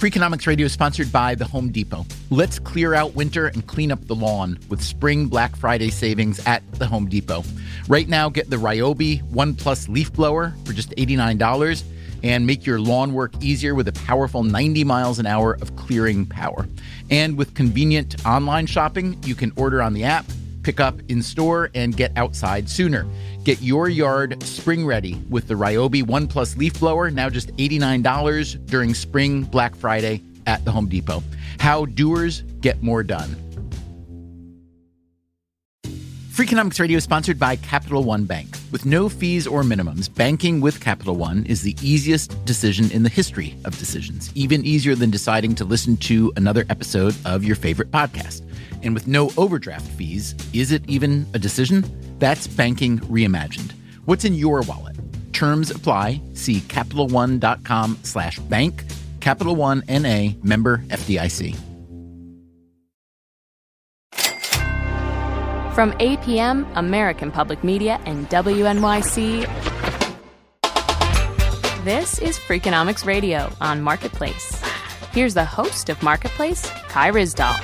Freakonomics Radio is sponsored by The Home Depot. Let's clear out winter and clean up the lawn with spring Black Friday savings at The Home Depot. Right now, get the Ryobi One Plus leaf blower for just $89 and make your lawn work easier with a powerful 90 miles an hour of clearing power. And with convenient online shopping, you can order on the app, pick up in store, and get outside sooner. Get your yard spring ready with the Ryobi One Plus leaf blower, now just $89 during spring Black Friday at the Home Depot. How doers get more done. Freakonomics Radio is sponsored by Capital One Bank. With no fees or minimums, banking with Capital One is the easiest decision in the history of decisions, even easier than deciding to listen to another episode of your favorite podcast. And with no overdraft fees, is it even a decision? That's banking reimagined. What's in your wallet? Terms apply. See CapitalOne.com/bank. Capital One N.A. member FDIC. From APM, American Public Media, and WNYC, this is Freakonomics Radio on Marketplace. Here's the host of Marketplace, Kai Ryssdal.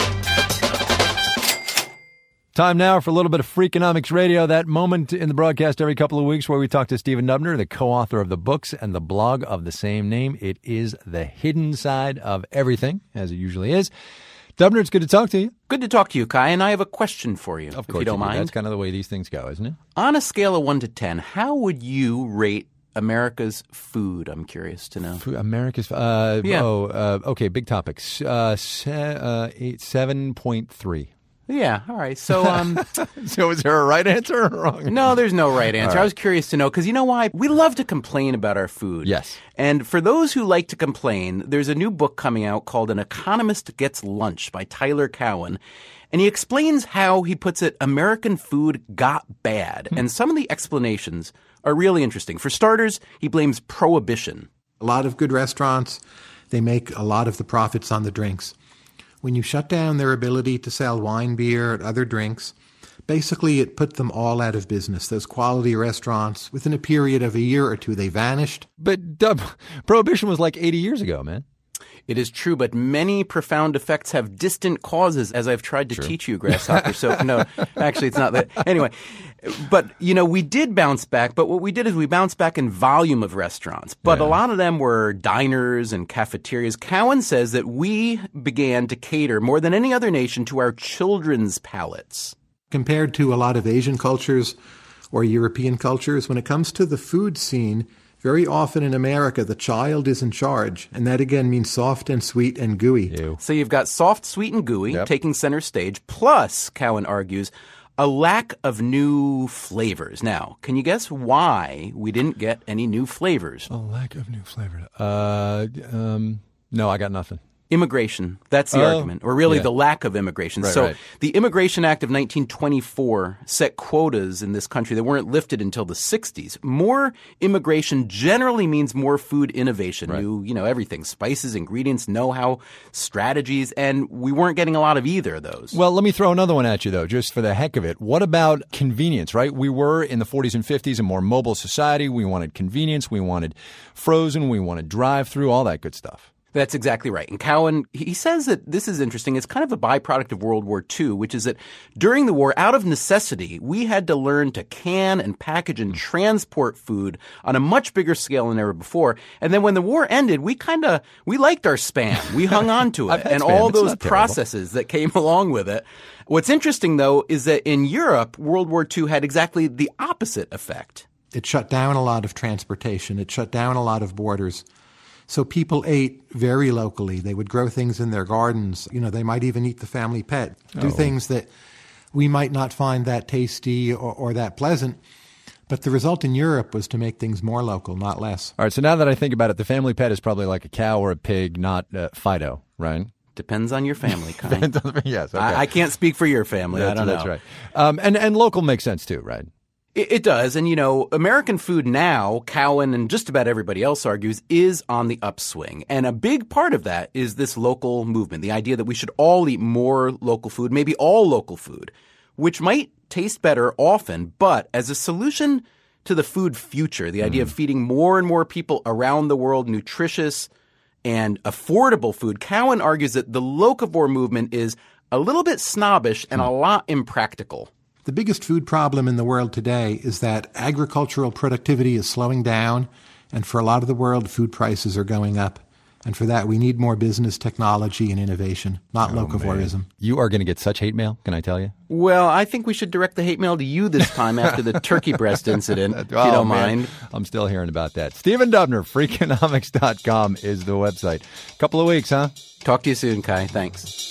Time now for a little bit of Freakonomics Radio, that moment in the broadcast every couple of weeks where we talk to Stephen Dubner, the co-author of the books and the blog of the same name. It is the hidden side of everything, as it usually is. Dubner, it's good to talk to you. Good to talk to you, Kai, and I have a question for you, Of if course you don't mind. That's kind of the way these things go, isn't it? On a scale of 1 to 10, how would you rate America's food? I'm curious to know. America's, okay, big topics. 7.3. Yeah, all right. So, So is there a right answer or a wrong answer? no, there's no right answer. All right. I was curious to know, because you know why? We love to complain about our food. Yes. And for those who like to complain, there's a new book coming out called An Economist Gets Lunch by Tyler Cowen. And he explains how, he puts it, American food got bad. And some of the explanations are really interesting. For starters, he blames prohibition. A lot of good restaurants, they make a lot of the profits on the drinks. When you shut down their ability to sell wine, beer, and other drinks, basically it put them all out of business. Those quality restaurants, within a period of a year or two, they vanished. But Dub, Prohibition was like 80 years ago, man. It is true, but many profound effects have distant causes, as I've tried to teach you, Grasshopper. So, no, actually, it's not that. Anyway, but, you know, we did bounce back, but what we did is we bounced back in volume of restaurants. But a lot of them were diners and cafeterias. Cowen says that we began to cater more than any other nation to our children's palates. Compared to a lot of Asian cultures or European cultures, when it comes to the food scene, very often in America, the child is in charge, and that again means soft and sweet and gooey. Ew. So you've got soft, sweet, and gooey taking center stage, plus, Cowen argues, a lack of new flavors. Now, can you guess why we didn't get any new flavors? A lack of new flavor. No, I got nothing. Immigration. That's the argument, or really the lack of immigration. Right. The Immigration Act of 1924 set quotas in this country that weren't lifted until the 60s. More immigration generally means more food innovation, new, everything, spices, ingredients, know-how, strategies, and we weren't getting a lot of either of those. Well, let me throw another one at you, though, just for the heck of it. What about convenience, right? We were in the 40s and 50s a more mobile society. We wanted convenience. We wanted frozen. We wanted drive-through, all that good stuff. That's exactly right. And Cowen, he says that this is interesting. It's kind of a byproduct of World War II, which is that during the war, out of necessity, we had to learn to can and package and transport food on a much bigger scale than ever before. And then when the war ended, we liked our Spam. We hung on to it and all those processes that came along with it. What's interesting, though, is that in Europe, World War II had exactly the opposite effect. It shut down a lot of transportation. It shut down a lot of borders. So people ate very locally. They would grow things in their gardens. They might even eat the family pet, do things that we might not find that tasty or that pleasant. But the result in Europe was to make things more local, not less. All right, so now that I think about it, the family pet is probably like a cow or a pig, not Fido, right? Depends on your family, kind. Yes, okay. I can't speak for your family. I don't know. That's right. And local makes sense too, right? It does. And, American food now, Cowen and just about everybody else argues, is on the upswing. And a big part of that is this local movement, the idea that we should all eat more local food, maybe all local food, which might taste better often, but as a solution to the food future, the idea of feeding more and more people around the world nutritious and affordable food, Cowan argues that the locavore movement is a little bit snobbish and a lot impractical. The biggest food problem in the world today is that agricultural productivity is slowing down, and for a lot of the world, food prices are going up. And for that, we need more business, technology, and innovation, not locavorism. You are going to get such hate mail, can I tell you? Well, I think we should direct the hate mail to you this time after the turkey breast incident, if you don't mind. I'm still hearing about that. Stephen Dubner, Freakonomics.com is the website. Couple of weeks, huh? Talk to you soon, Kai. Thanks.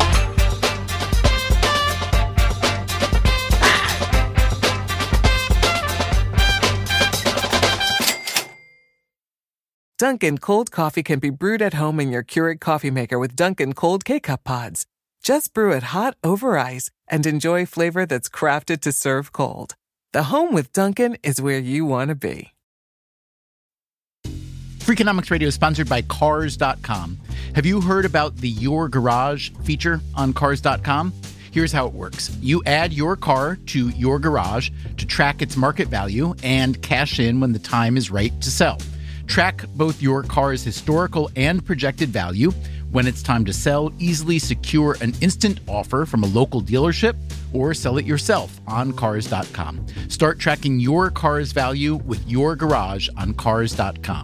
Dunkin' cold coffee can be brewed at home in your Keurig coffee maker with Dunkin' cold K-Cup pods. Just brew it hot over ice and enjoy flavor that's crafted to serve cold. The home with Dunkin' is where you want to be. Freakonomics Radio is sponsored by Cars.com. Have you heard about the Your Garage feature on Cars.com? Here's how it works. You add your car to your garage to track its market value and cash in when the time is right to sell. Track both your car's historical and projected value. When it's time to sell, easily secure an instant offer from a local dealership or sell it yourself on Cars.com. Start tracking your car's value with your garage on Cars.com.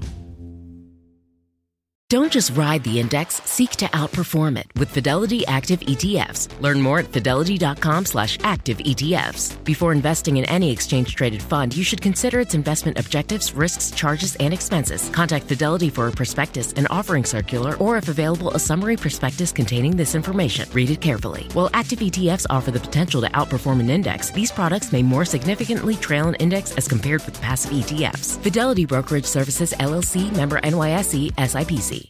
Don't just ride the index, seek to outperform it with Fidelity Active ETFs. Learn more at fidelity.com/active ETFs. Before investing in any exchange-traded fund, you should consider its investment objectives, risks, charges, and expenses. Contact Fidelity for a prospectus, an offering circular, or if available, a summary prospectus containing this information. Read it carefully. While active ETFs offer the potential to outperform an index, these products may more significantly trail an index as compared with passive ETFs. Fidelity Brokerage Services, LLC, member NYSE, SIPC.